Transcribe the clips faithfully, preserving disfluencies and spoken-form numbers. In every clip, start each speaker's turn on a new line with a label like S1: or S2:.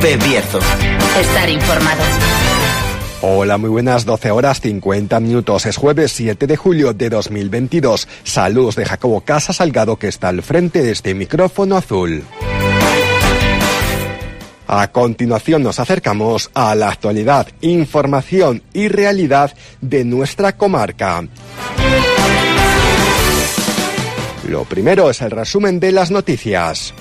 S1: COPE Bierzo.
S2: Estar informado.
S3: Hola, muy buenas, doce horas cincuenta minutos. Es jueves siete de julio de dos mil veintidós. Saludos de Jacobo Casa Salgado, que está al frente de este micrófono azul. A continuación nos acercamos a la actualidad, información y realidad de nuestra comarca. Lo primero es el resumen de las noticias.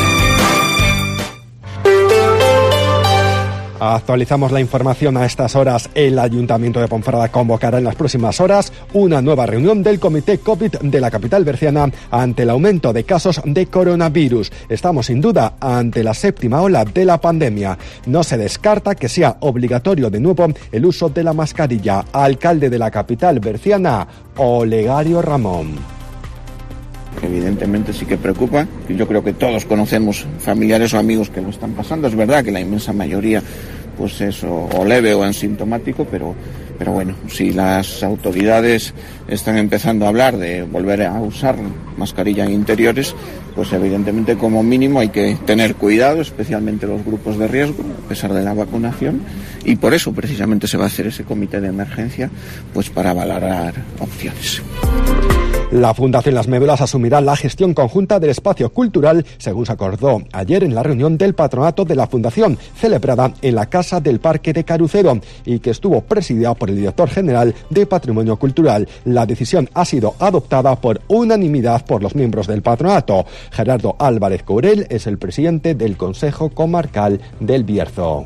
S3: Actualizamos la información a estas horas. El Ayuntamiento de Ponferrada convocará en las próximas horas una nueva reunión del Comité COVID de la capital berciana ante el aumento de casos de coronavirus. Estamos sin duda ante la séptima ola de la pandemia. No se descarta que sea obligatorio de nuevo el uso de la mascarilla. Alcalde de la capital berciana, Olegario Ramón.
S4: Evidentemente sí que preocupa. Yo creo que todos conocemos familiares o amigos que lo están pasando. Es verdad que la inmensa mayoría pues es o, o leve o asintomático, pero, pero bueno, si las autoridades están empezando a hablar de volver a usar mascarilla en interiores, pues evidentemente como mínimo hay que tener cuidado, especialmente los grupos de riesgo, a pesar de la vacunación, y por eso precisamente se va a hacer ese comité de emergencia, pues para valorar opciones.
S3: La Fundación Las Médulas asumirá la gestión conjunta del espacio cultural, según se acordó ayer en la reunión del patronato de la Fundación, celebrada en la Casa del Parque de Carucedo, y que estuvo presidida por el director general de Patrimonio Cultural. La decisión ha sido adoptada por unanimidad por los miembros del patronato. Gerardo Álvarez Courel es el presidente del Consejo Comarcal del Bierzo.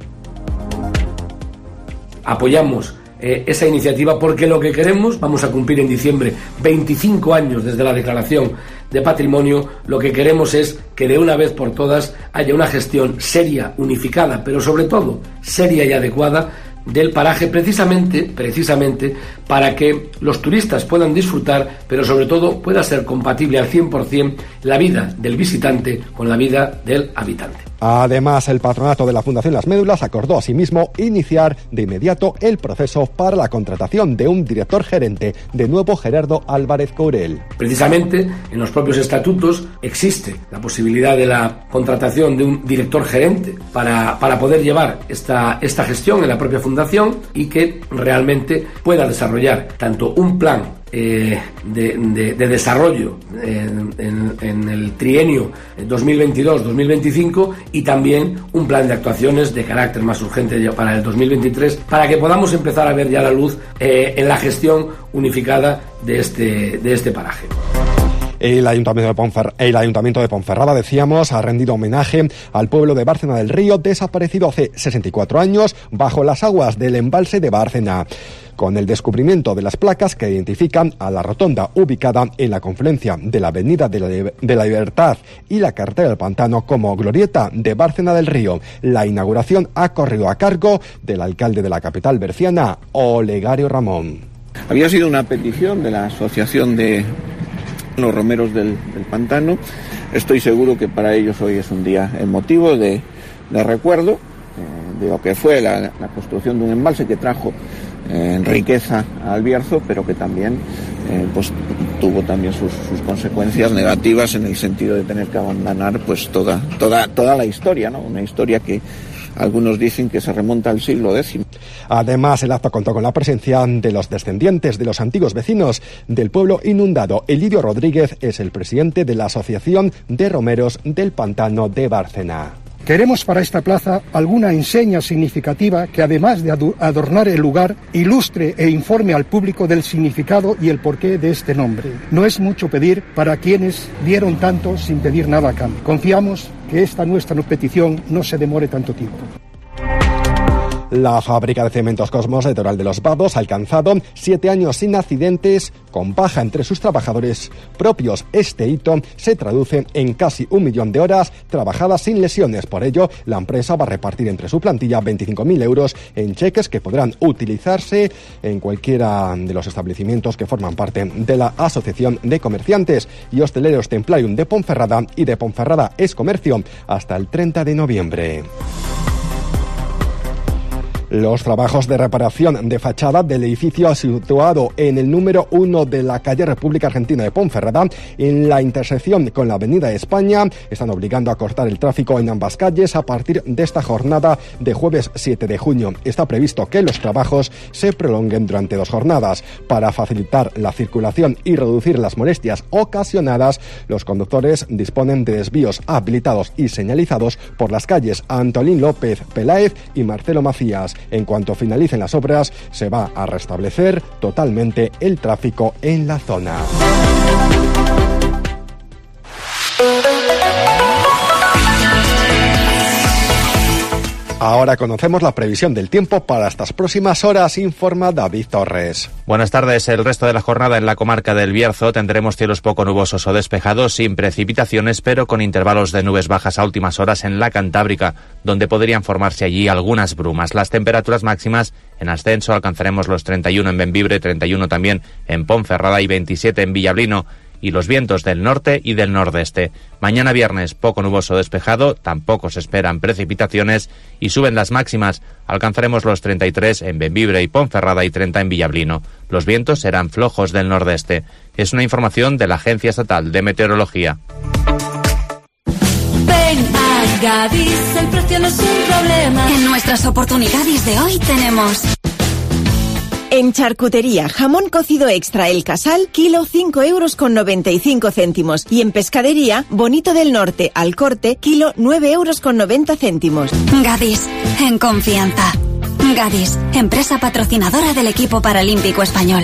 S5: Apoyamos Eh, esa iniciativa porque lo que queremos, vamos a cumplir en diciembre veinticinco años desde la declaración de patrimonio, lo que queremos es que de una vez por todas haya una gestión seria, unificada, pero sobre todo seria y adecuada del paraje, precisamente, precisamente para que los turistas puedan disfrutar, pero sobre todo pueda ser compatible al cien por ciento la vida del visitante con la vida del habitante.
S3: Además, el patronato de la Fundación Las Médulas acordó asimismo iniciar de inmediato el proceso para la contratación de un director gerente, de nuevo Gerardo Álvarez Courel.
S5: Precisamente en los propios estatutos existe la posibilidad de la contratación de un director gerente para, para poder llevar esta, esta gestión en la propia fundación y que realmente pueda desarrollar tanto un plan Eh, de, de, de desarrollo en, en, en el trienio dos mil veintidós dos mil veinticinco y también un plan de actuaciones de carácter más urgente para el dos mil veintitrés, para que podamos empezar a ver ya la luz eh, en la gestión unificada de este, de este paraje.
S3: El Ayuntamiento de Ponfer- el Ayuntamiento de Ponferrada, decíamos, ha rendido homenaje al pueblo de Bárcena del Río, desaparecido hace sesenta y cuatro años bajo las aguas del embalse de Bárcena, con el descubrimiento de las placas que identifican a la rotonda ubicada en la confluencia de la Avenida de la, de la Libertad y la Carretera del Pantano como glorieta de Bárcena del Río. La inauguración ha corrido a cargo del alcalde de la capital berciana, Olegario Ramón.
S4: Había sido una petición de la Asociación de los Romeros del, del Pantano. Estoy seguro que para ellos hoy es un día emotivo de, de recuerdo eh, de lo que fue la, la construcción de un embalse que trajo eh, riqueza al Bierzo, pero que también eh, pues tuvo también sus, sus consecuencias negativas en el sentido de tener que abandonar pues toda toda toda la historia, ¿no? Una historia que algunos dicen que se remonta al siglo décimo.
S3: Además, el acto contó con la presencia de los descendientes de los antiguos vecinos del pueblo inundado. Elidio Rodríguez es el presidente de la Asociación de Romeros del Pantano de Bárcena.
S6: Queremos para esta plaza alguna enseña significativa que, además de adornar el lugar, ilustre e informe al público del significado y el porqué de este nombre. No es mucho pedir para quienes dieron tanto sin pedir nada a cambio. Confiamos que esta nuestra petición no se demore tanto tiempo.
S3: La fábrica de cementos Cosmos de Toral de los Vados ha alcanzado siete años sin accidentes, con baja entre sus trabajadores propios. Este hito se traduce en casi un millón de horas trabajadas sin lesiones. Por ello, la empresa va a repartir entre su plantilla veinticinco mil euros en cheques que podrán utilizarse en cualquiera de los establecimientos que forman parte de la Asociación de Comerciantes y Hosteleros Templarium de Ponferrada y de Ponferrada Es Comercio hasta el treinta de noviembre. Los trabajos de reparación de fachada del edificio situado en el número uno de la calle República Argentina de Ponferrada, en la intersección con la Avenida España, están obligando a cortar el tráfico en ambas calles a partir de esta jornada de jueves siete de junio. Está previsto que los trabajos se prolonguen durante dos jornadas. Para facilitar la circulación y reducir las molestias ocasionadas, los conductores disponen de desvíos habilitados y señalizados por las calles Antolín López, Peláez y Marcelo Macías. En cuanto finalicen las obras, se va a restablecer totalmente el tráfico en la zona. Ahora conocemos la previsión del tiempo para estas próximas horas, informa David Torres.
S1: Buenas tardes. El resto de la jornada en la comarca del Bierzo tendremos cielos poco nubosos o despejados, sin precipitaciones, pero con intervalos de nubes bajas a últimas horas en la Cantábrica, donde podrían formarse allí algunas brumas. Las temperaturas máximas en ascenso alcanzaremos los treinta y uno en Bembibre, treinta y uno también en Ponferrada y veintisiete en Villablino, y los vientos del norte y del nordeste. Mañana viernes poco nuboso despejado, tampoco se esperan precipitaciones y suben las máximas. Alcanzaremos los treinta y tres en Bembibre y Ponferrada y treinta en Villablino. Los vientos serán flojos del nordeste. Es una información de la Agencia Estatal de Meteorología.
S7: Ven a Gadis, el precio no es un problema. En nuestras oportunidades de hoy tenemos...
S8: En charcutería, jamón cocido extra El Casal, kilo cinco euros con noventa y cinco céntimos. Y en pescadería, Bonito del Norte, al corte, kilo nueve euros con noventa céntimos.
S7: Gadis, en confianza. Gadis, empresa patrocinadora del equipo paralímpico español.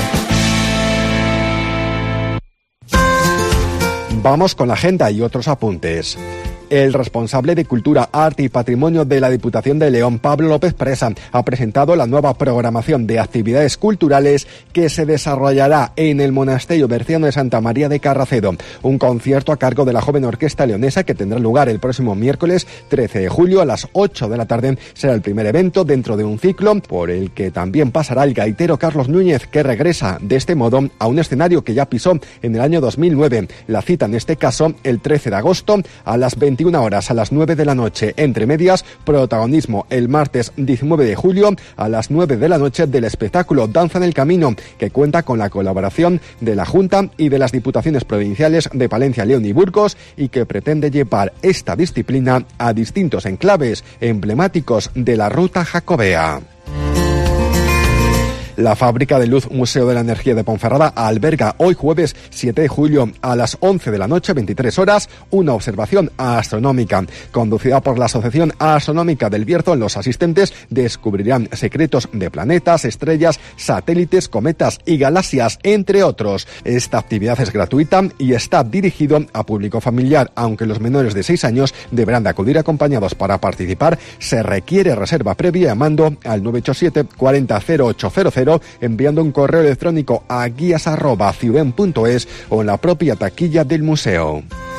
S3: Vamos con la agenda y otros apuntes. El responsable de Cultura, Arte y Patrimonio de la Diputación de León, Pablo López Presa, ha presentado la nueva programación de actividades culturales que se desarrollará en el Monasterio Berciano de Santa María de Carracedo. Un concierto a cargo de la joven orquesta leonesa que tendrá lugar el próximo miércoles trece de julio a las ocho de la tarde. Será el primer evento dentro de un ciclo por el que también pasará el gaitero Carlos Núñez, que regresa de este modo a un escenario que ya pisó en el año dos mil nueve. La cita en este caso el trece de agosto a las veintiuna horas a las nueve de la noche. Entre medias, protagonismo el martes diecinueve de julio a las nueve de la noche del espectáculo Danza en el Camino, que cuenta con la colaboración de la Junta y de las Diputaciones Provinciales de Palencia, León y Burgos, y que pretende llevar esta disciplina a distintos enclaves emblemáticos de la ruta jacobea. La Fábrica de Luz Museo de la Energía de Ponferrada alberga hoy jueves siete de julio a las once de la noche, veintitrés horas, una observación astronómica. Conducida por la Asociación Astronómica del Bierzo, los asistentes descubrirán secretos de planetas, estrellas, satélites, cometas y galaxias, entre otros. Esta actividad es gratuita y está dirigido a público familiar, aunque los menores de seis años deberán de acudir acompañados. Para participar se requiere reserva previa llamando al nueve ocho siete, cuarenta, cero ocho cero cero, enviando un correo electrónico a guías arroba ciuden punto es o en la propia taquilla del museo.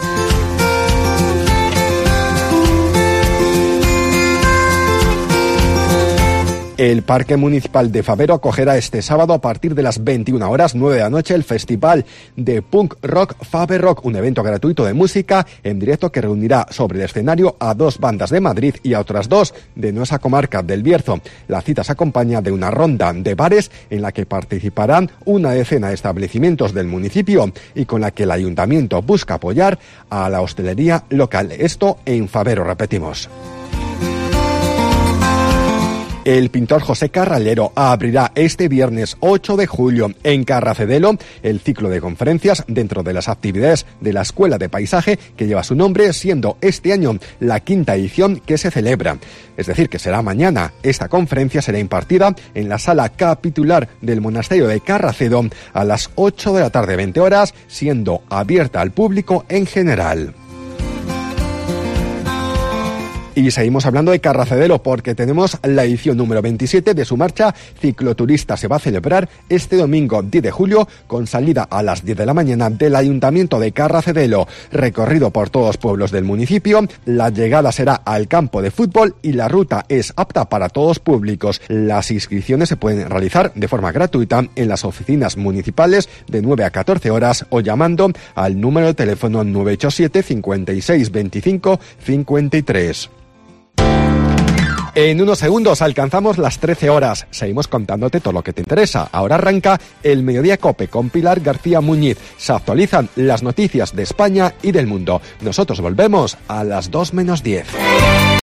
S3: El Parque Municipal de Fabero acogerá este sábado a partir de las veintiuna horas, nueve de la noche, el Festival de Punk Rock Faber Rock, un evento gratuito de música en directo que reunirá sobre el escenario a dos bandas de Madrid y a otras dos de nuestra comarca del Bierzo. La cita se acompaña de una ronda de bares en la que participarán una decena de establecimientos del municipio y con la que el ayuntamiento busca apoyar a la hostelería local. Esto en Fabero, repetimos. El pintor José Carrallero abrirá este viernes ocho de julio en Carracedelo el ciclo de conferencias dentro de las actividades de la Escuela de Paisaje que lleva su nombre, siendo este año la quinta edición que se celebra. Es decir, que será mañana. Esta conferencia será impartida en la sala capitular del Monasterio de Carracedo a las ocho de la tarde, veinte horas, siendo abierta al público en general. Y seguimos hablando de Carracedelo porque tenemos la edición número veintisiete de su marcha cicloturista. Se va a celebrar este domingo diez de julio con salida a las diez de la mañana del Ayuntamiento de Carracedelo. Recorrido por todos los pueblos del municipio. La llegada será al campo de fútbol y la ruta es apta para todos públicos. Las inscripciones se pueden realizar de forma gratuita en las oficinas municipales de nueve a catorce horas o llamando al número de teléfono nueve ocho siete, cincuenta y seis, veinticinco, cincuenta y tres. En unos segundos alcanzamos las trece horas. Seguimos contándote todo lo que te interesa. Ahora arranca el Mediodía COPE con Pilar García Muñiz. Se actualizan las noticias de España y del mundo. Nosotros volvemos a las dos menos diez.